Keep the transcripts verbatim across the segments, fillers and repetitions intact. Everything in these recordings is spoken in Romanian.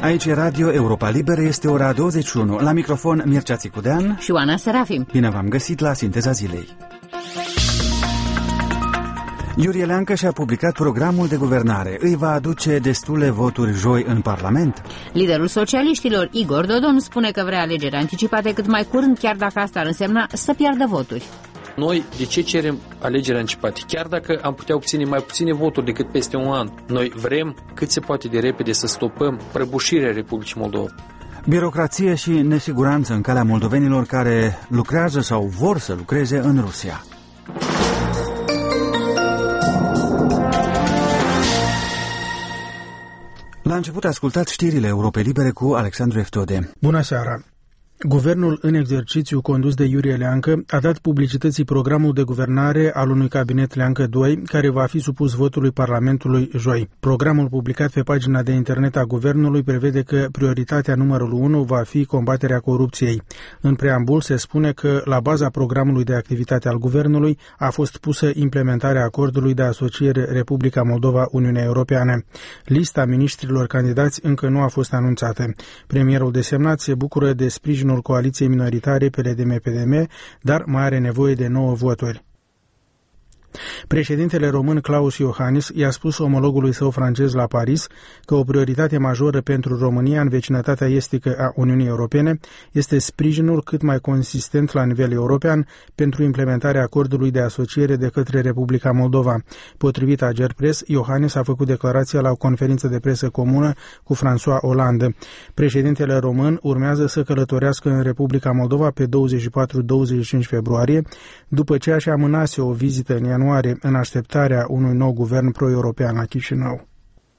Aici e Radio Europa Liberă, este ora douăzeci și unu. La microfon Mircea Țicudean și Oana Serafim. Bine v-am găsit la Sinteza Zilei. Iurie Leancă și-a publicat programul de guvernare. Îi va aduce destule voturi joi în Parlament? Liderul socialiștilor, Igor Dodon, spune că vrea alegeri anticipate cât mai curând, chiar dacă asta ar însemna să piardă voturi. Noi de ce cerem alegeri anticipate? Chiar dacă am putea obține mai puține voturi decât peste un an, noi vrem cât se poate de repede să stopăm prăbușirea Republicii Moldova. Birocrație și nesiguranță în calea moldovenilor care lucrează sau vor să lucreze în Rusia. La început ascultați știrile Europei Libere cu Alexandru Eftode. Bună seara! Guvernul în exercițiu condus de Iurie Leancă a dat publicității programul de guvernare al unui cabinet Leancă doi, care va fi supus votului Parlamentului joi. Programul publicat pe pagina de internet a guvernului prevede că prioritatea numărul unu va fi combaterea corupției. În preambul se spune că la baza programului de activitate al guvernului a fost pusă implementarea acordului de asociere Republica Moldova-Uniunea Europeană. Lista miniștrilor candidați încă nu a fost anunțată. Premierul desemnat se bucură de sprijin coaliției minoritare P L D M P D M, dar mai are nevoie de nouă voturi. Președintele român Klaus Iohannis i-a spus omologului său francez la Paris că o prioritate majoră pentru România în vecinătatea estică a Uniunii Europene este sprijinul cât mai consistent la nivel european pentru implementarea acordului de asociere de către Republica Moldova. Potrivit Ager Press, Iohannis a făcut declarația la o conferință de presă comună cu François Hollande. Președintele român urmează să călătorească în Republica Moldova pe douăzeci și patru douăzeci și cinci februarie, după ce și amânase o vizită în ianuarie în așteptarea unui nou guvern pro-european la Chișinău.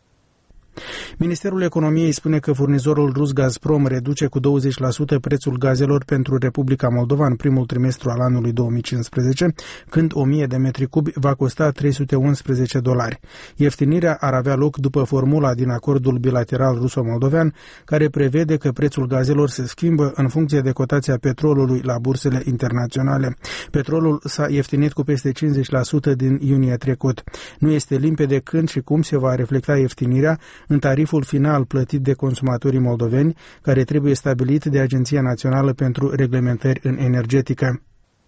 Ministerul Economiei spune că furnizorul rus Gazprom reduce cu douăzeci la sută prețul gazelor pentru Republica Moldova în primul trimestru al anului două mii cincisprezece, când o mie de metri cubi va costa trei sute unsprezece dolari. Ieftinirea ar avea loc după formula din acordul bilateral ruso-moldovean, care prevede că prețul gazelor se schimbă în funcție de cotația petrolului la bursele internaționale. Petrolul s-a ieftinit cu peste cincizeci la sută din iunie trecut. Nu este limpede când și cum se va reflecta ieftinirea în tariful final plătit de consumatorii moldoveni, care trebuie stabilit de Agenția Națională pentru Reglementări în Energetică.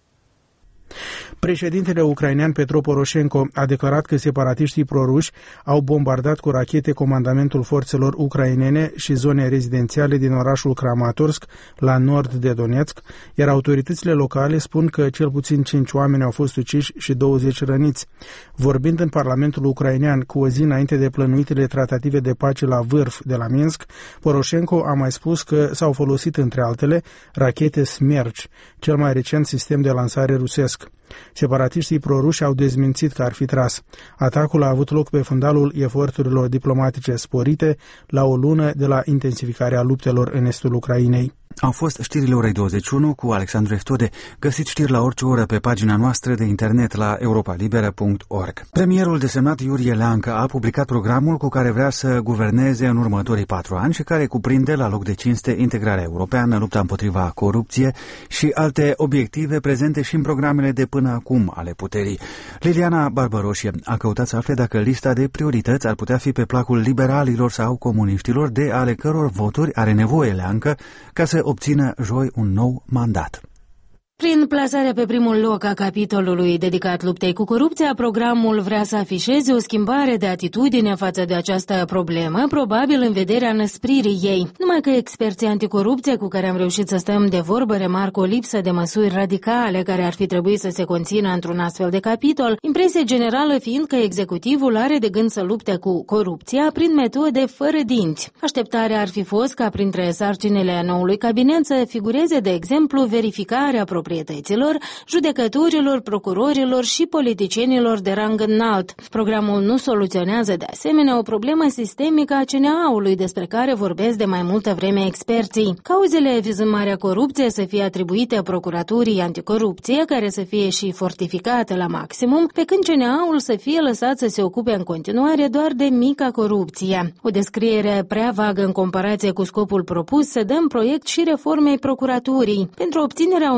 Președintele ucrainean Petro Poroșenko a declarat că separatiștii proruși au bombardat cu rachete comandamentul forțelor ucrainene și zone rezidențiale din orașul Kramatorsk, la nord de Donetsk, iar autoritățile locale spun că cel puțin cinci oameni au fost uciși și douăzeci răniți. Vorbind în Parlamentul ucrainean cu o zi înainte de plănuitele tratative de pace la vârf de la Minsk, Poroșenko a mai spus că s-au folosit, între altele, rachete Smerch, cel mai recent sistem de lansare rusesc. Separatiștii proruși au dezmințit că ar fi tras. Atacul a avut loc pe fundalul eforturilor diplomatice sporite la o lună de la intensificarea luptelor în estul Ucrainei. Au fost știrile orei douăzeci și unu cu Alexandru Eftode. Găsiți știri la orice oră pe pagina noastră de internet la europa libera punct org. Premierul desemnat Iurie Leancă a publicat programul cu care vrea să guverneze în următorii patru ani și care cuprinde la loc de cinste integrarea europeană, lupta împotriva corupție și alte obiective prezente și în programele de până acum ale puterii. Liliana Barbaroșie a căutat să afle dacă lista de priorități ar putea fi pe placul liberalilor sau comuniștilor, de ale căror voturi are nevoie Leancă ca să obțină joi un nou mandat. Prin plasarea pe primul loc a capitolului dedicat luptei cu corupția, programul vrea să afișeze o schimbare de atitudine față de această problemă, probabil în vederea năspririi ei. Numai că experții anticorupție cu care am reușit să stăm de vorbă remarcă o lipsă de măsuri radicale care ar fi trebuit să se conțină într-un astfel de capitol, impresia generală fiind că executivul are de gând să lupte cu corupția prin metode fără dinți. Așteptarea ar fi fost ca printre sarcinile noului cabinet să figureze, de exemplu, verificarea proprietății proprietăților, judecătorilor, procurorilor și politicienilor de rang înalt. Programul nu soluționează de asemenea o problemă sistemică a C N A-ului, despre care vorbesc de mai multă vreme experții. Cauzele vizând marea corupție să fie atribuite procuraturii anticorupție, care să fie și fortificată la maximum, pe când C N A-ul să fie lăsat să se ocupe în continuare doar de mica corupție. O descriere prea vagă în comparație cu scopul propus să dă în proiect și reformei procuraturii. Pentru obținerea unor schimbări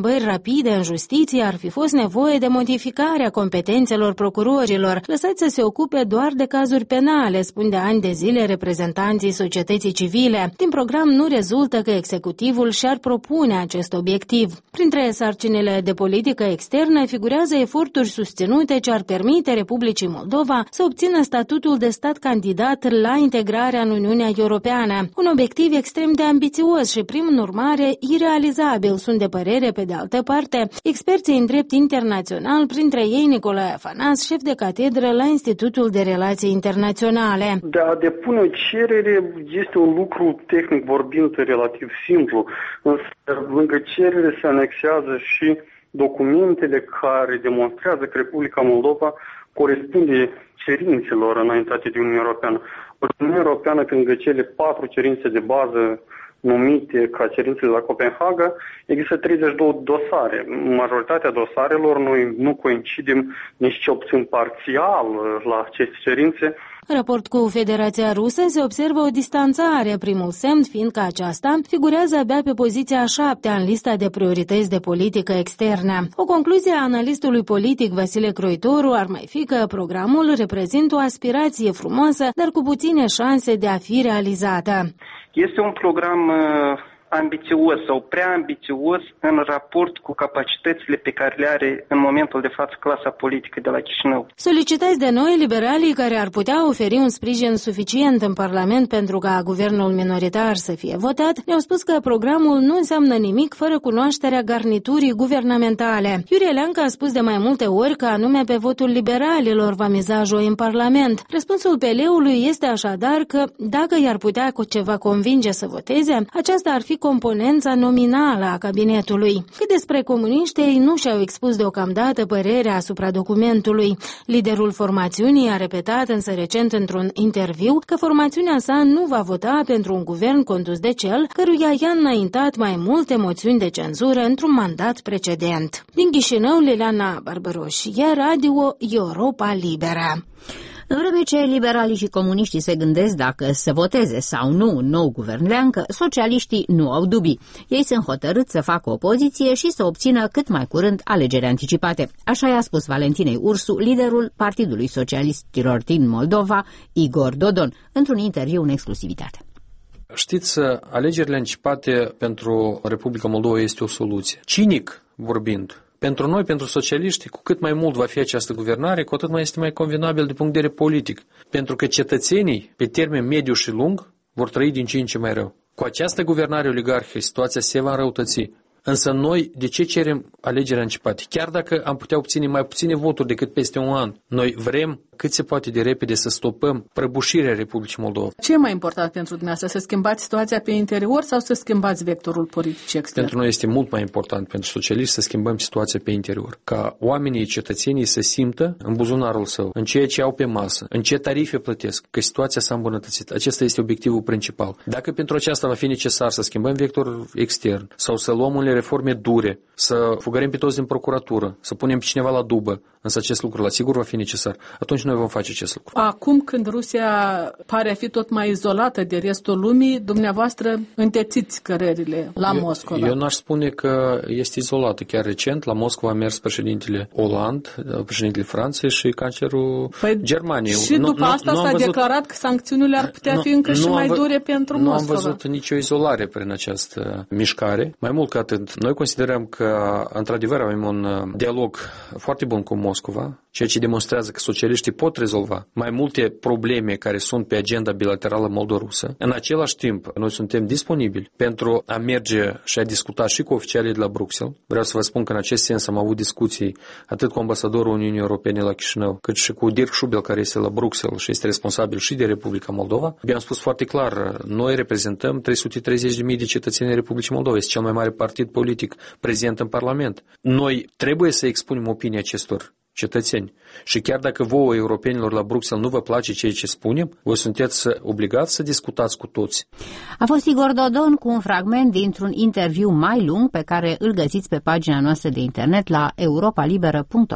schimbări rapide în justiție, ar fi fost nevoie de modificarea competențelor procurorilor, lăsați să se ocupe doar de cazuri penale, spun de ani de zile reprezentanții societății civile. Din program nu rezultă că executivul și-ar propune acest obiectiv. Printre sarcinile de politică externă figurează eforturi susținute ce ar permite Republicii Moldova să obțină statutul de stat candidat la integrarea în Uniunea Europeană. Un obiectiv extrem de ambițios și, prin urmare, irealizabil, sunt de părere, pe de altă parte, experții în drept internațional, printre ei Nicolae Afanas, șef de catedră la Institutul de Relații Internaționale. De a depune o cerere este un lucru tehnic vorbind relativ simplu, însă lângă cerere se anexează și documentele care demonstrează că Republica Moldova corespunde cerințelor înaintate de Uniunea Europeană. Uniunea Europeană, prin cele patru cerințe de bază numite ca cerințele la Copenhaga, există treizeci și două dosare. Majoritatea dosarelor noi nu coincidem nici cel puțin parțial la aceste cerințe. În raport cu Federația Rusă se observă o distanțare, primul semn fiind că aceasta figurează abia pe poziția a șaptea în lista de priorități de politică externă. O concluzie a analistului politic Vasile Croitoru ar mai fi că programul reprezintă o aspirație frumoasă, dar cu puține șanse de a fi realizată. Este un program uh, ambițios sau prea ambițios în raport cu capacitățile pe care le are în momentul de față clasa politică de la Chișinău. Solicitați de noi, liberalii care ar putea oferi un sprijin suficient în Parlament pentru ca guvernul minoritar să fie votat, ne-au spus că programul nu înseamnă nimic fără cunoașterea garniturii guvernamentale. Iurie Leancă a spus de mai multe ori că anume pe votul liberalilor va miza joi în Parlament. Răspunsul P L-ului este așadar că, dacă i-ar putea cu ceva convinge să voteze, aceasta ar fi componența nominală a cabinetului. Cât despre comuniști, ei nu și-au expus deocamdată părerea asupra documentului. Liderul formațiunii a repetat însă recent într-un interviu că formațiunea sa nu va vota pentru un guvern condus de cel căruia i-a înaintat mai multe moțiuni de cenzură într-un mandat precedent. Din Chișinău, Liliana Barbaroșie, Radio Europa Liberă. În vreme ce liberalii și comuniștii se gândesc dacă să voteze sau nu un nou guvern Leancă, socialiștii nu au dubii. Ei sunt hotărâți să facă opoziție și să obțină cât mai curând alegeri anticipate. Așa i-a spus Valentinei Ursu, liderul Partidului Socialistilor din Moldova, Igor Dodon, într-un interviu în exclusivitate. Știți, alegerile anticipate pentru Republica Moldova este o soluție. Cinic vorbind, pentru noi, pentru socialiști, cu cât mai mult va fi această guvernare, cu atât mai este mai convenabil de punct de vedere politic. Pentru că cetățenii, pe termen mediu și lung, vor trăi din ce în ce mai rău. Cu această guvernare oligarhică, situația se va înrăutăți. Însă noi, de ce cerem alegeri anticipate? Chiar dacă am putea obține mai puține voturi decât peste un an, noi vrem cât se poate de repede să stopăm prăbușirea Republicii Moldova. Ce e mai important pentru dumneavoastră? Să schimbați situația pe interior sau să schimbați vectorul politic extern? Pentru noi este mult mai important, pentru socialiști, să schimbăm situația pe interior. Ca oamenii, cetățenii să simtă în buzunarul său, în ceea ce au pe masă, în ce tarife plătesc, că situația s-a îmbunătățit. Acesta este obiectivul principal. Dacă pentru aceasta va fi necesar să schimbăm vectorul extern sau să luăm unele reforme dure, să fugărim pe toți din procuratură, să punem pe cineva la dubă, însă acest lucru la sigur va fi necesar, atunci noi vom face acest lucru. Acum când Rusia pare a fi tot mai izolată de restul lumii, dumneavoastră întețiți cărările la eu, Moscova. Eu n-aș spune că este izolată. Chiar recent la Moscova a mers președintele Hollande, președintele Franței și cancerul păi Germaniei. Și nu, după nu, asta nu s-a văzut, declarat că sancțiunile ar putea nu, fi încă și mai dure pentru nu Moscova. Nu am văzut nicio izolare prin această mișcare. Mai mult ca atât, noi considerăm că într-adevăr avem un dialog foarte bun cu Moscova, ceea ce demonstrează că socialiștii pot rezolva mai multe probleme care sunt pe agenda bilaterală moldo-rusă. În același timp, noi suntem disponibili pentru a merge și a discuta și cu oficialii de la Bruxelles. Vreau să vă spun că în acest sens am avut discuții atât cu ambasadorul Uniunii Europene la Chișinău, cât și cu Dirk Schubel, care este la Bruxelles și este responsabil și de Republica Moldova. Vi-am spus foarte clar, noi reprezentăm trei sute treizeci de mii de cetățeni ai Republicii Moldova. Este cel mai mare partid politic prezent în Parlament. Noi trebuie să expunem opinia acestor cetățeni. Și chiar dacă vouă, europenilor la Bruxelles, nu vă place ceea ce spunem, voi sunteți obligați să discutați cu toți. A fost Igor Dodon cu un fragment dintr-un interviu mai lung pe care îl găsiți pe pagina noastră de internet la europa liberă punct org.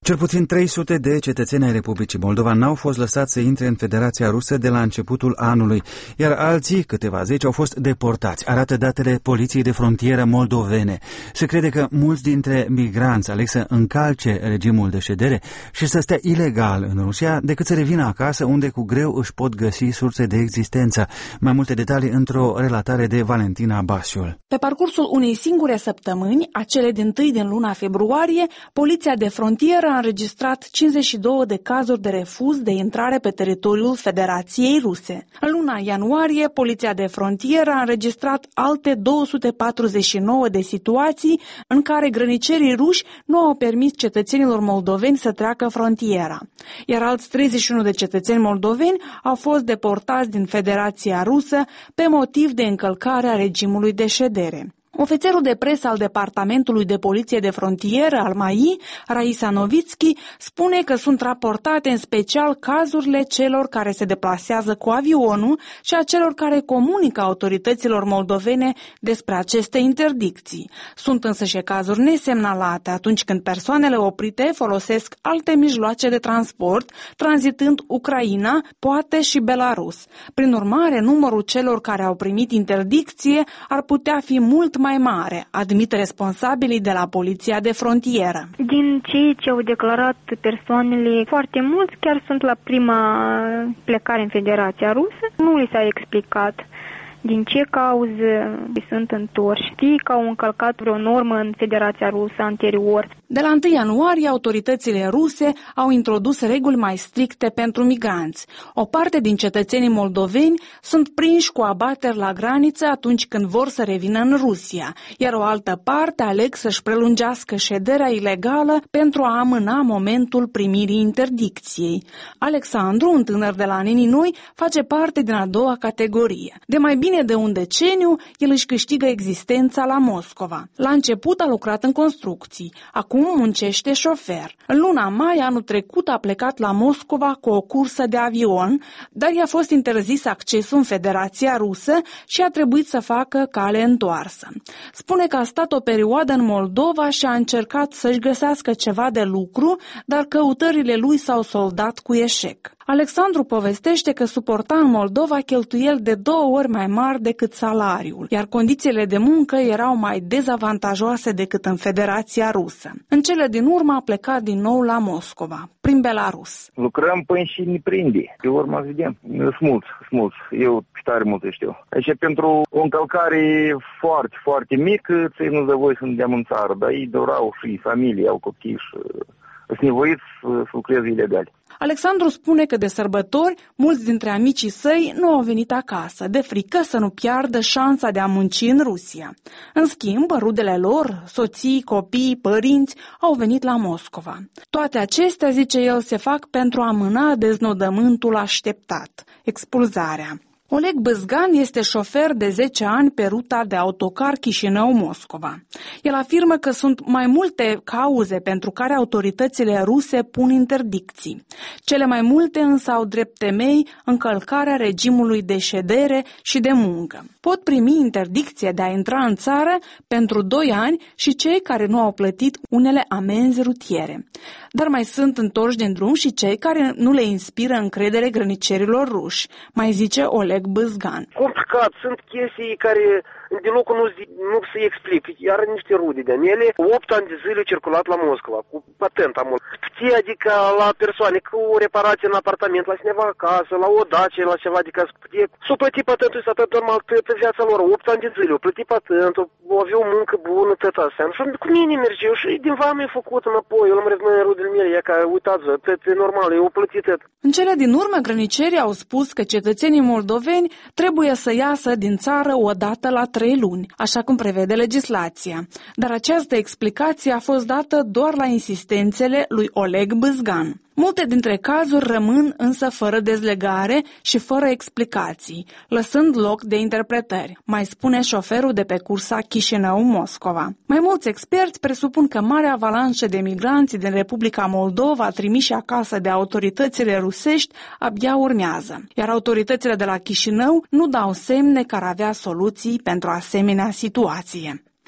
Cel puțin trei sute de cetățeni ai Republicii Moldova n-au fost lăsați să intre în Federația Rusă de la începutul anului, iar alții, câteva zeci, au fost deportați, arată datele Poliției de Frontieră moldovene. Se crede că mulți dintre migranți aleg să încalce regimul de ședere și să stea ilegal în Rusia decât să revină acasă, unde cu greu își pot găsi surse de existență. Mai multe detalii într-o relatare de Valentina Basiul. Pe parcursul unei singure săptămâni, acele dintâi din luna februarie, Poliția de Frontieră a înregistrat cincizeci și două de cazuri de refuz de intrare pe teritoriul Federației Ruse. În luna ianuarie, Poliția de Frontieră a înregistrat alte două sute patruzeci și nouă de situații în care grănicerii ruși nu au permis cetățenilor moldoveni să treacă frontiera, iar alți treizeci și unu de cetățeni moldoveni au fost deportați din Federația Rusă pe motiv de încălcare a regimului de ședere. Ofițerul de presă al Departamentului de Poliție de Frontieră al M A I, Raisa Novitski, spune că sunt raportate în special cazurile celor care se deplasează cu avionul și a celor care comunică autorităților moldovene despre aceste interdicții. Sunt însă și cazuri nesemnalate atunci când persoanele oprite folosesc alte mijloace de transport, tranzitând Ucraina, poate și Belarus. Prin urmare, numărul celor care au primit interdicție ar putea fi mult mai mare, admit responsabilii de la Poliția de Frontieră. Din cei ce au declarat persoanele, foarte mulți chiar sunt la prima plecare în Federația Rusă. Nu li s-a explicat din ce cauze sunt întorși, fie că au încălcat vreo normă în Federația Rusă anterior. De la întâi ianuarie, autoritățile ruse au introdus reguli mai stricte pentru migranți. O parte din cetățenii moldoveni sunt prinși cu abateri la graniță atunci când vor să revină în Rusia, iar o altă parte aleg să-și prelungească șederea ilegală pentru a amâna momentul primirii interdicției. Alexandru, un tânăr de la Neninoi, face parte din a doua categorie. De mai bine de un deceniu, el își câștigă existența la Moscova. La început a lucrat în construcții, acum muncește șofer. În luna mai anul trecut a plecat la Moscova cu o cursă de avion, dar i-a fost interzis accesul în Federația Rusă și a trebuit să facă cale întoarsă. Spune că a stat o perioadă în Moldova și a încercat să-și găsească ceva de lucru, dar căutările lui s-au soldat cu eșec. Alexandru povestește că suporta în Moldova cheltuieli de două ori mai mari decât salariul, iar condițiile de muncă erau mai dezavantajoase decât în Federația Rusă. În cele din urmă a plecat din nou la Moscova, prin Belarus. Lucrăm până și ne prinde. Pe urmă vedem. Sunt mulți, sunt mulți. Eu tare multe știu. Deci pentru o încălcare foarte, foarte mică, ți nu de voi să ne în țară, dar ei dorau și familie, au copii și sunt nevoiți să lucreze ilegal. Alexandru spune că de sărbători, mulți dintre amicii săi nu au venit acasă, de frică să nu piardă șansa de a munci în Rusia. În schimb, rudele lor, soții, copii, părinți, au venit la Moscova. Toate acestea, zice el, se fac pentru a amâna deznodământul așteptat, expulzarea. Oleg Bâzgan este șofer de zece ani pe ruta de autocar Chișinău-Moscova. El afirmă că sunt mai multe cauze pentru care autoritățile ruse pun interdicții. Cele mai multe însă au drept temei încălcarea regimului de ședere și de muncă. Pot primi interdicție de a intra în țară pentru doi ani și cei care nu au plătit unele amenzi rutiere. Dar mai sunt întorși din drum și cei care nu le inspiră încredere grănicerilor ruși, mai zice Oleg Bâzgan. Complicat, sunt chestii care deloc nu, nu se explic. Iar niște rude de mele, opt ani de zile circulat la Moscova, cu patent am. Știi, adică la persoane, cu o reparație în apartament, la cineva acasă, la o dacie, la ceva, adică s-o plăti patentul ăsta tot normal pe viața lor, opt ani de zile, o plăti patentul, aveau o muncă bună, tot asta. Și cu mine merge, eu și din vama e făcut înapoi, eu l-am răzmăit rudele mele, e ca, uitați-vă, tot e normal, eu o plătit tot. În cele din urmă, grănicerii au spus că cetățenii moldoveni trebuie să iasă din țară o dată la trei luni, așa cum prevede legislația. Dar această explicație a fost dată doar la insistențele lui Oleg Bâzgan. Multe dintre cazuri rămân însă fără dezlegare și fără explicații, lăsând loc de interpretări, mai spune șoferul de pe cursa Chișinău-Moscova. Mai mulți experți presupun că marea avalanșă de migranți din Republica Moldova trimiși acasă de autoritățile rusești abia urmează, iar autoritățile de la Chișinău nu dau semne că ar avea soluții pentru asemenea situație.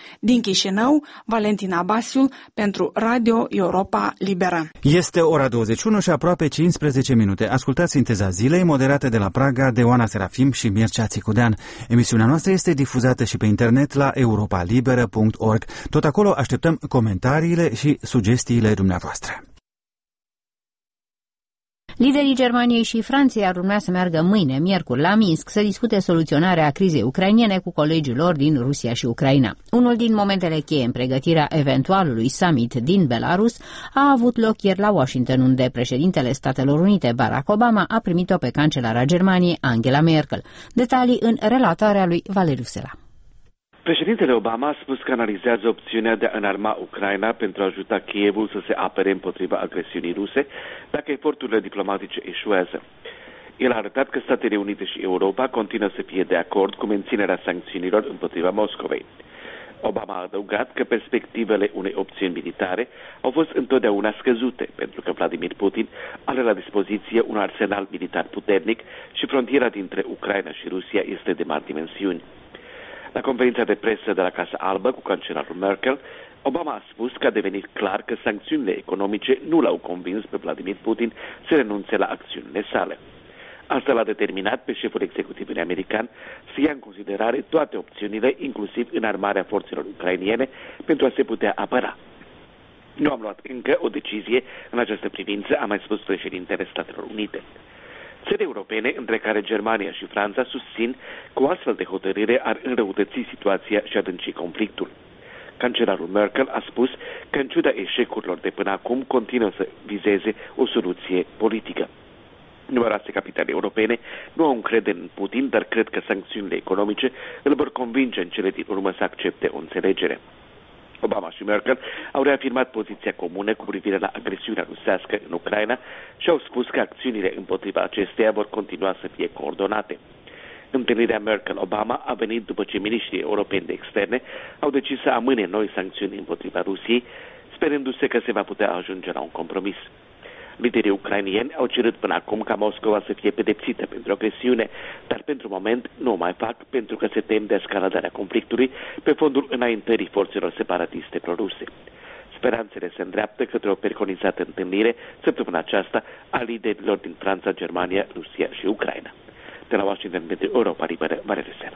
Din Chișinău, Valentina Basiul pentru Radio Europa Liberă. Este ora douăzeci și unu și aproape cincisprezece minute. Ascultați Sinteza Zilei, moderată de la Praga de Oana Serafim și Mircea Țicudean. Emisiunea noastră este difuzată și pe internet la europa liberă punct org. Tot acolo așteptăm comentariile și sugestiile dumneavoastră. Liderii Germaniei și Franței ar urmea să meargă mâine, miercuri, la Minsk să discute soluționarea crizei ucrainene cu colegii lor din Rusia și Ucraina. Unul din momentele cheie în pregătirea eventualului summit din Belarus a avut loc ieri la Washington, unde președintele Statelor Unite, Barack Obama, a primit-o pe cancelara Germaniei, Angela Merkel. Detalii în relatarea lui Valeriu Sela. Președintele Obama a spus că analizează opțiunea de a înarma Ucraina pentru a ajuta Kievul să se apere împotriva agresiunii ruse dacă eforturile diplomatice eșuează. El a arătat că Statele Unite și Europa continuă să fie de acord cu menținerea sancțiunilor împotriva Moscovei. Obama a adăugat că perspectivele unei opțiuni militare au fost întotdeauna scăzute, pentru că Vladimir Putin are la dispoziție un arsenal militar puternic și frontiera dintre Ucraina și Rusia este de mari dimensiuni. La conferința de presă de la Casa Albă cu cancelarul Merkel, Obama a spus că a devenit clar că sancțiunile economice nu l-au convins pe Vladimir Putin să renunțe la acțiunile sale. Asta l-a determinat pe șeful executivului american să ia în considerare toate opțiunile, inclusiv înarmarea forțelor ucrainiene, pentru a se putea apăra. Nu am luat încă o decizie în această privință, a mai spus președintele Statelor Unite. Țări europene, între care Germania și Franța, susțin că o astfel de hotărâre ar înrăutăți situația și adânci conflictul. Cancelarul Merkel a spus că, în ciuda eșecurilor de până acum, continuă să vizeze o soluție politică. Numeroase capitale europene nu au încredere în Putin, dar cred că sancțiunile economice îl vor convinge în cele din urmă să accepte o înțelegere. Obama și Merkel au reafirmat poziția comună cu privire la agresiunea rusească în Ucraina și au spus că acțiunile împotriva acesteia vor continua să fie coordonate. Întâlnirea Merkel-Obama a venit după ce miniștrii europeni de externe au decis să amâne noi sancțiuni împotriva Rusiei, sperându-se că se va putea ajunge la un compromis. Liderii ucrainieni au cerut până acum ca Moscova să fie pedepsită pentru agresiune, dar pentru moment nu o mai fac pentru că se tem de escaladarea conflictului pe fondul înaintării forțelor separatiste proruse. Speranțele se îndreaptă către o preconizată întâlnire săptămâna aceasta a liderilor din Franța, Germania, Rusia și Ucraina. De la Washington pentru Europa Liberă, Valeriu Sela.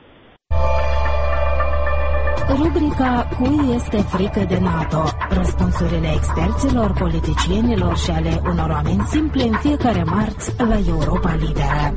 Rubrica Cui este frică de NATO? Răspunsurile experților, politicienilor și ale unor oameni simpli în fiecare marți la Europa Liberă.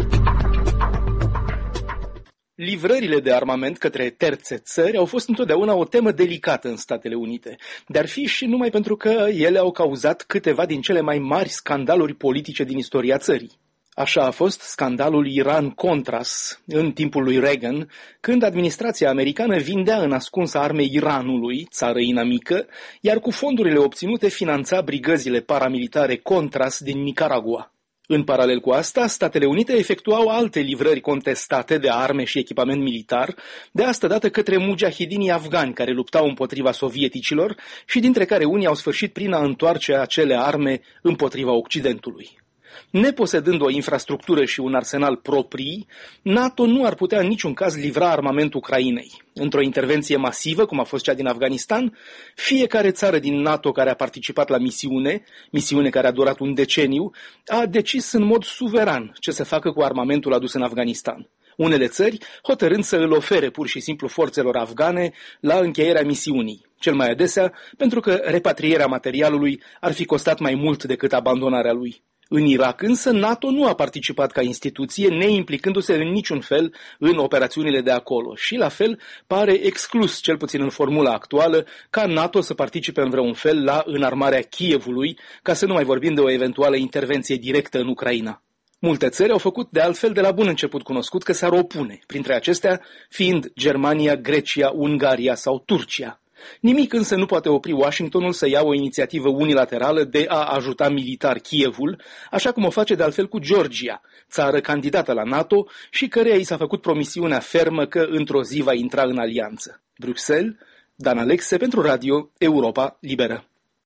Livrările de armament către terțe țări au fost întotdeauna o temă delicată în Statele Unite, dar fi și numai pentru că ele au cauzat câteva din cele mai mari scandaluri politice din istoria țării. Așa a fost scandalul Iran-Contras în timpul lui Reagan, când administrația americană vindea în ascuns arme Iranului, țară inamică, iar cu fondurile obținute finanța brigăzile paramilitare Contras din Nicaragua. În paralel cu asta, Statele Unite efectuau alte livrări contestate de arme și echipament militar, de asta dată către mujahidinii afgani care luptau împotriva sovieticilor și dintre care unii au sfârșit prin a întoarce acele arme împotriva Occidentului. Neposedând o infrastructură și un arsenal proprii, NATO nu ar putea în niciun caz livra armament Ucrainei. Într-o intervenție masivă, cum a fost cea din Afganistan, fiecare țară din NATO care a participat la misiune, misiune care a durat un deceniu, a decis în mod suveran ce să facă cu armamentul adus în Afganistan. Unele țări hotărând să îl ofere pur și simplu forțelor afgane la încheierea misiunii, cel mai adesea pentru că repatrierea materialului ar fi costat mai mult decât abandonarea lui. În Irak însă NATO nu a participat ca instituție, neimplicându-se în niciun fel în operațiunile de acolo și la fel pare exclus, cel puțin în formula actuală, ca NATO să participe în vreun fel la înarmarea Kievului, ca să nu mai vorbim de o eventuală intervenție directă în Ucraina. Multe țări au făcut de altfel de la bun început cunoscut că s-ar opune, printre acestea fiind Germania, Grecia, Ungaria sau Turcia. Nimic însă nu poate opri Washingtonul să ia o inițiativă unilaterală de a ajuta militar Kievul, așa cum o face de altfel cu Georgia, țară candidată la NATO și căreia i s-a făcut promisiunea fermă că într-o zi va intra în alianță. Bruxelles, Dan Alexe pentru Radio Europa Liberă. Europa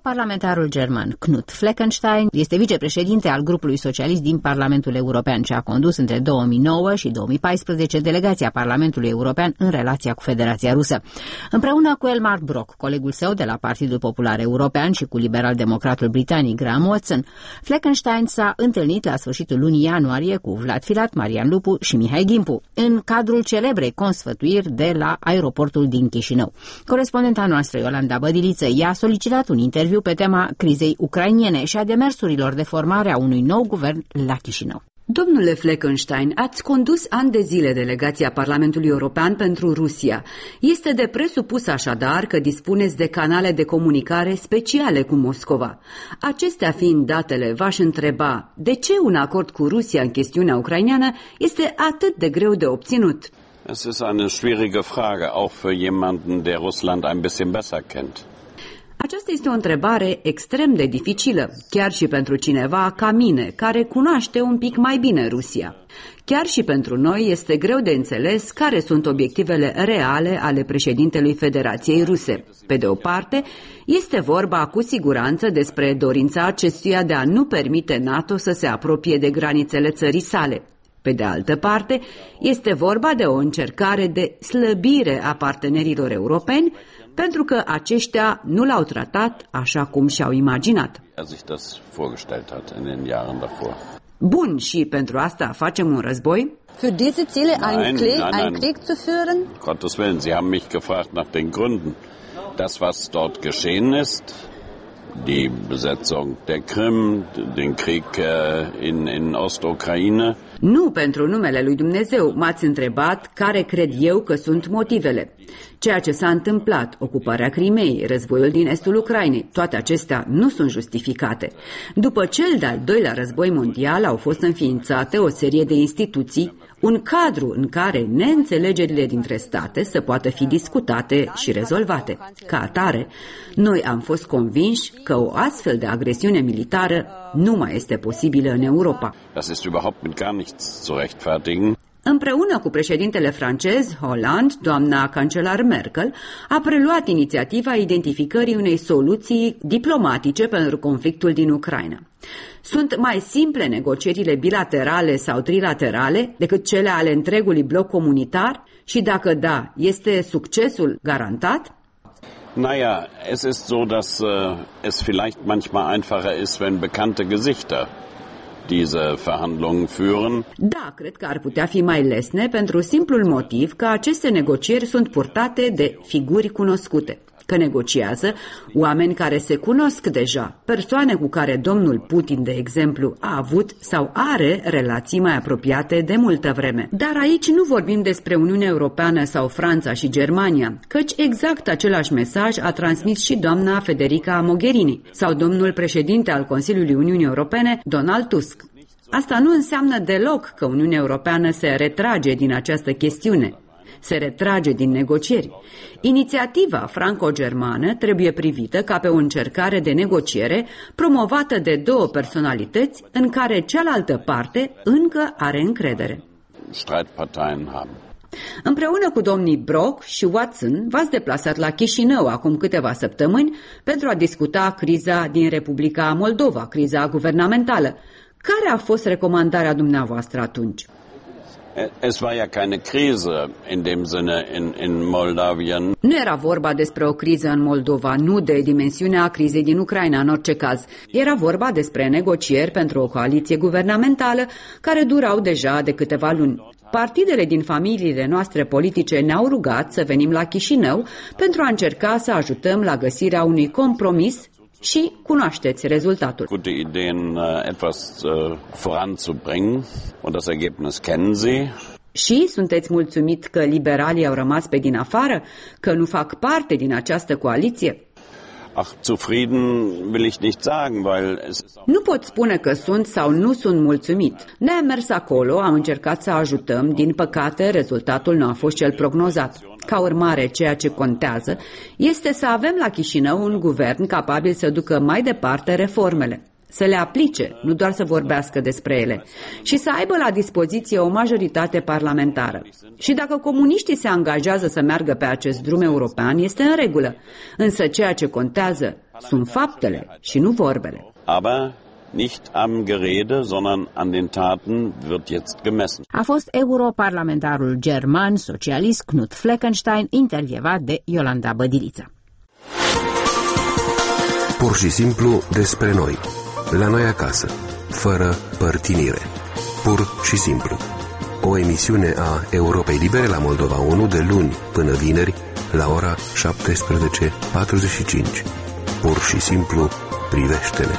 Europarlamentarul german Knut Fleckenstein este vicepreședinte al grupului socialist din Parlamentul European și a condus între două mii nouă și două mii paisprezece delegația Parlamentului European în relația cu Federația Rusă. Împreună cu Elmar Brok, colegul său de la Partidul Popular European, și cu liberal-democratul britanic Graham Watson, Fleckenstein s-a întâlnit la sfârșitul lunii ianuarie cu Vlad Filat, Marian Lupu și Mihai Gimpu, în cadrul celebrei consfătuiri de la aeroportul din Chișinău. Corespondenta noastră, Iolanda Bădiliță, i-a solicitat un interviu pe tema crizei ucrainene și a demersurilor de formare a unui nou guvern la Chișinău. Domnule Fleckenstein, ați condus ani de zile delegația Parlamentului European pentru Rusia. Este de presupus așadar că dispuneți de canale de comunicare speciale cu Moscova. Acestea fiind datele, v-aș întreba de ce un acord cu Rusia în chestiunea ucraineană este atât de greu de obținut? Es ist eine schwierige Frage, auch für jemanden, der Russland ein bisschen besser kennt. Aceasta este o întrebare extrem de dificilă, chiar și pentru cineva ca mine, care cunoaște un pic mai bine Rusia. Chiar și pentru noi este greu de înțeles care sunt obiectivele reale ale președintelui Federației Ruse. Pe de o parte, este vorba cu siguranță despre dorința acestuia de a nu permite NATO să se apropie de granițele țării sale. Pe de altă parte, este vorba de o încercare de slăbire a partenerilor europeni, pentru că aceștia nu l-au tratat așa cum și-au imaginat. Bun, și pentru asta facem un război? Für diese Ziele einen Krieg, einen Krieg zu führen? Gottes Willen, Sie haben mich gefragt nach den Gründen. Das, was dort geschehen ist, die Besetzung der Krim, den Krieg in, in Ostucraine. Nu pentru numele lui Dumnezeu, m-ați întrebat care cred eu că sunt motivele. Ceea ce s-a întâmplat, ocuparea Crimeei, războiul din estul Ucrainei, toate acestea nu sunt justificate. După cel de-al doilea război mondial au fost înființate o serie de instituții, un cadru în care neînțelegerile dintre state să poată fi discutate și rezolvate. Ca atare, noi am fost convinși că o astfel de agresiune militară nu mai este posibilă în Europa. Das ist überhaupt mit gar nichts zu rechtfertigen. Împreună cu președintele francez Hollande, doamna cancelar Merkel a preluat inițiativa identificării unei soluții diplomatice pentru conflictul din Ucraina. Sunt mai simple negocierile bilaterale sau trilaterale decât cele ale întregului bloc comunitar? Și dacă da, este succesul garantat? Naja, es ist so, dass uh, es vielleicht manchmal einfacher ist, wenn bekannte Gesichter diese Verhandlungen führen. Da, cred că ar putea fi mai lesne pentru simplul motiv că aceste negocieri sunt purtate de figuri cunoscute, că negociază oameni care se cunosc deja, persoane cu care domnul Putin, de exemplu, a avut sau are relații mai apropiate de multă vreme. Dar aici nu vorbim despre Uniunea Europeană sau Franța și Germania, căci exact același mesaj a transmis și doamna Federica Mogherini sau domnul președinte al Consiliului Uniunii Europene, Donald Tusk. Asta nu înseamnă deloc că Uniunea Europeană se retrage din această chestiune. Se retrage din negocieri. Inițiativa franco-germană trebuie privită ca pe o încercare de negociere promovată de două personalități în care cealaltă parte încă are încredere. Streitparteien haben. Împreună cu domnii Brok și Watson v-ați deplasat la Chișinău acum câteva săptămâni pentru a discuta criza din Republica Moldova, criza guvernamentală. Care a fost recomandarea dumneavoastră atunci? Es war ja keine Krise in dem Sinne in, in Moldawien. Nu era vorba despre o criză în Moldova, nu de dimensiunea crizei din Ucraina în orice caz. Era vorba despre negocieri pentru o coaliție guvernamentală care durau deja de câteva luni. Partidele din familiile noastre politice ne-au rugat să venim la Chișinău pentru a încerca să ajutăm la găsirea unui compromis și cunoașteți rezultatul. Gute Ideen, etwas voranzubringen und das Ergebnis kennen Sie. Și sunteți mulțumit că liberalii au rămas pe din afară, că nu fac parte din această coaliție? Ach, zufrieden will ich nicht sagen, weil es... Nu pot spune că sunt sau nu sunt mulțumit. Ne-am mers acolo, am încercat să ajutăm, din păcate rezultatul nu a fost cel prognozat. Ca urmare, ceea ce contează este să avem la Chișinău un guvern capabil să ducă mai departe reformele. să le aplice, nu doar să vorbească despre ele, și să aibă la dispoziție o majoritate parlamentară. Și dacă comuniștii se angajează să meargă pe acest drum european, este în regulă. Însă ceea ce contează sunt faptele și nu vorbele. Aber nicht am Gerede, sondern an den Taten wird jetzt gemessen. A fost europarlamentarul german socialist Knut Fleckenstein, intervievat de Iolanda Bădiliță. Pur și simplu despre noi, la noi acasă, fără părtinire. Pur și simplu. O emisiune a Europei Libere la Moldova unu de luni până vineri la ora șaptesprezece patruzeci și cinci. Pur și simplu privește-ne.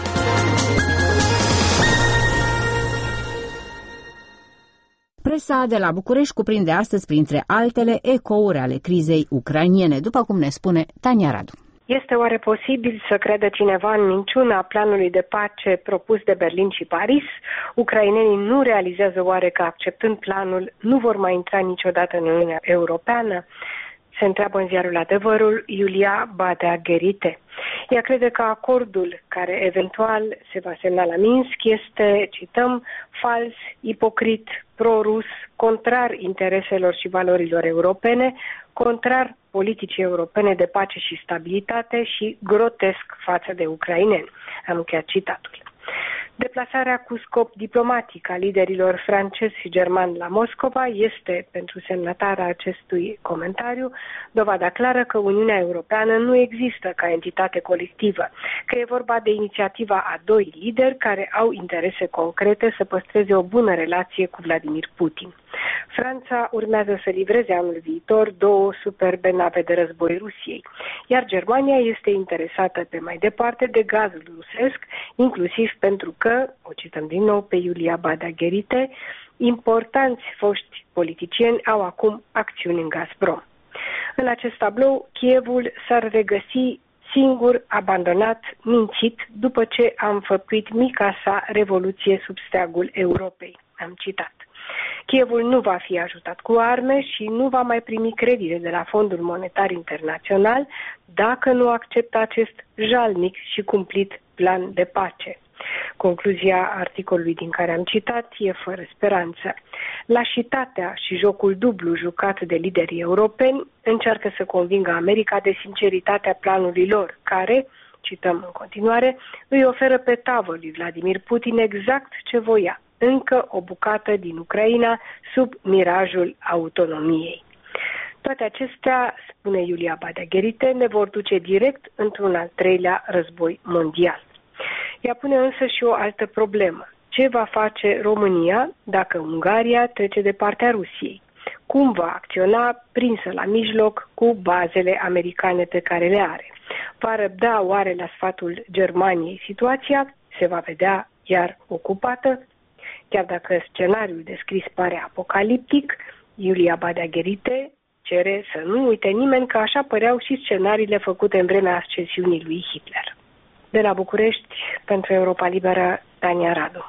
Presa de la București cuprinde astăzi, printre altele, ecouri ale crizei ucrainene, după cum ne spune Tania Radu. Este oare posibil să crede cineva în minciuna planului de pace propus de Berlin și Paris? Ucrainenii nu realizează oare că, acceptând planul, nu vor mai intra niciodată în Uniunea Europeană? Se întreabă în ziarul Adevărul Iulia Badea Gherite. Ea crede că acordul care eventual se va semna la Minsk este, cităm, fals, ipocrit, pro-rus, contrar intereselor și valorilor europene, contrar politicii europene de pace și stabilitate și grotesc față de ucraineni. Am încheiat citatul. Deplasarea cu scop diplomatic a liderilor francezi și germani la Moscova este, pentru semnatarea acestui comentariu, dovada clară că Uniunea Europeană nu există ca entitate colectivă, că e vorba de inițiativa a doi lideri care au interese concrete să păstreze o bună relație cu Vladimir Putin. Franța urmează să livreze anul viitor două superbe nave de război Rusiei, iar Germania este interesată pe mai departe de gazul rusesc, inclusiv pentru că, o cităm din nou pe Iulia Badea Gherite, importanți foști politicieni au acum acțiuni în Gazprom. În acest tablou, Kievul s-ar regăsi singur, abandonat, mințit, după ce a înfăptuit mica sa revoluție sub steagul Europei. Am citat. Kievul nu va fi ajutat cu arme și nu va mai primi credite de la Fondul Monetar Internațional dacă nu acceptă acest jalnic și cumplit plan de pace. Concluzia articolului din care am citat e fără speranță. Lașitatea și jocul dublu jucat de liderii europeni încearcă să convingă America de sinceritatea planului lor, care, cităm în continuare, îi oferă pe tavă lui Vladimir Putin exact ce voia, încă o bucată din Ucraina sub mirajul autonomiei. Toate acestea, spune Iulia Badea Gherite, ne vor duce direct într-un al treilea război mondial. Ea pune însă și o altă problemă. Ce va face România dacă Ungaria trece de partea Rusiei? Cum va acționa prinsă la mijloc cu bazele americane pe care le are? Va răbda oare la sfatul Germaniei situația? Se va vedea iar ocupată? Chiar dacă scenariul descris pare apocaliptic, Iulia Badea Gherite cere să nu uite nimeni că așa păreau și scenariile făcute în vremea ascensiunii lui Hitler. De la București, pentru Europa Liberă, Tania Radu.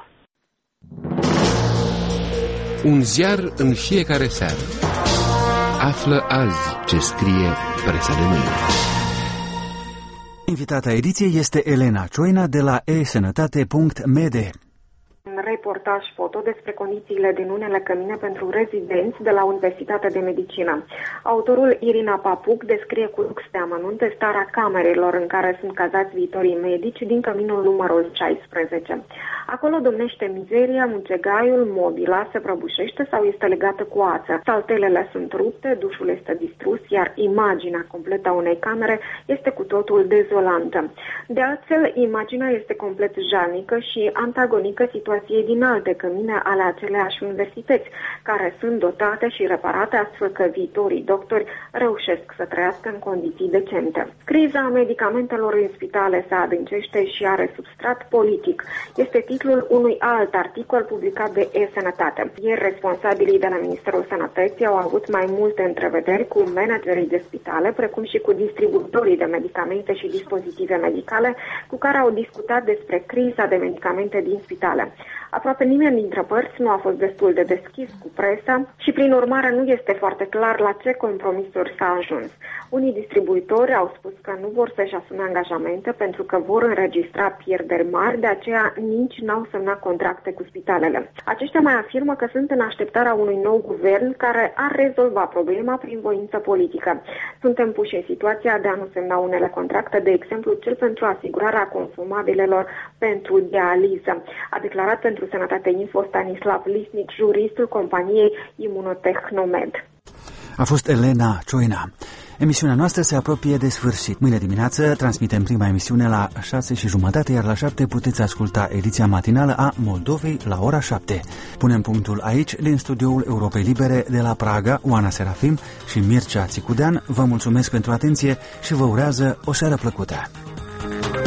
Un ziar în fiecare seară. Află azi ce scrie presa de mâine. Invitata ediției este Elena Cioina de la e sănătate punct m d. Reportaj foto despre condițiile din unele cămine pentru rezidenți de la Universitatea de Medicină. Autorul Irina Papuc descrie cu lux de amănunte starea camerelor în care sunt cazați viitorii medici din căminul numărul șaisprezece. Acolo domnește mizeria, mucegaiul, mobila se prăbușește sau este legată cu ață. Saltelele sunt rupte, dușul este distrus, iar imaginea completă a unei camere este cu totul dezolantă. De altfel, imaginea este complet jalnică și antagonică situației din alte cămine ale aceleași universități, care sunt dotate și reparate astfel că viitorii doctori reușesc să trăiască în condiții decente. Criza medicamentelor în spitale se adâncește și are substrat politic. Este titlul unui alt articol publicat de E-Sănătate. Ieri, responsabilii de la Ministerul Sănătății au avut mai multe întrevederi cu managerii de spitale, precum și cu distribuitorii de medicamente și dispozitive medicale, cu care au discutat despre criza de medicamente din spitale. Aproape nimeni dintre părți nu a fost destul de deschis cu presa și, prin urmare, nu este foarte clar la ce compromisuri s-a ajuns. Unii distribuitori au spus că nu vor să-și asume angajamente pentru că vor înregistra pierderi mari, de aceea nici n-au semnat contracte cu spitalele. Aceștia mai afirmă că sunt în așteptarea unui nou guvern care ar rezolva problema prin voință politică. Suntem puși în situația de a nu semna unele contracte, de exemplu cel pentru asigurarea consumabilelor pentru dializă, a declarat pentru Sănătate Info Stanislav Lisnic, juristul companiei Imunotehnomed. A fost Elena Cioina. Emisiunea noastră se apropie de sfârșit. Mâine dimineață transmitem prima emisiune la șase și jumătate, iar la șapte puteți asculta ediția matinală a Moldovei la ora șapte. Punem punctul aici, din studioul Europei Libere de la Praga, Oana Serafim și Mircea Țicudean. Vă mulțumesc pentru atenție și vă urează o seară plăcută.